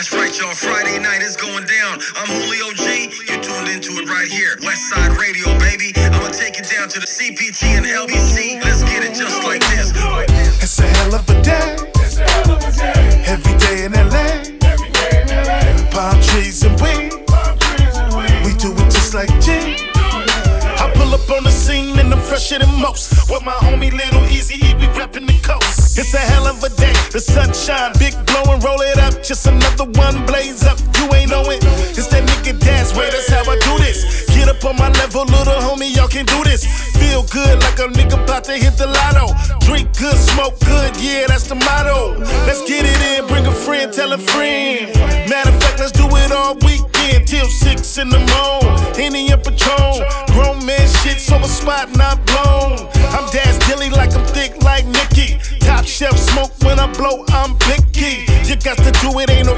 That's right, y'all. Friday night is going down. I'm Julio G. You tuned into it right here. Westside Radio, baby. I'ma take it down to the CPT and LBC. Let's get it just like this. It's a hell of a day. Every day in LA. Palm trees and weed. We do it just like G. I pull up on the scene and I'm fresher than most. With my homie Little Easy, we reppin' the coast. It's a hell of a day, the sunshine, big blowin', roll it up, just another one blaze up. You ain't know it, it's that nigga dance way, that's how I do this. Get up on my level, little homie, y'all can do this. Feel good like a nigga about to hit the lotto. Drink good, smoke good, yeah, that's the motto. Let's get it in, bring a friend, tell a friend. Matter of fact, let's do it all weekend till 6 in the morning. Henny and Patron, grown man shit, so a spot not blown. I'm Dash Dilly like I'm thick like Nicky. Top shelf smoke when I blow, I'm picky. You got to do it, ain't no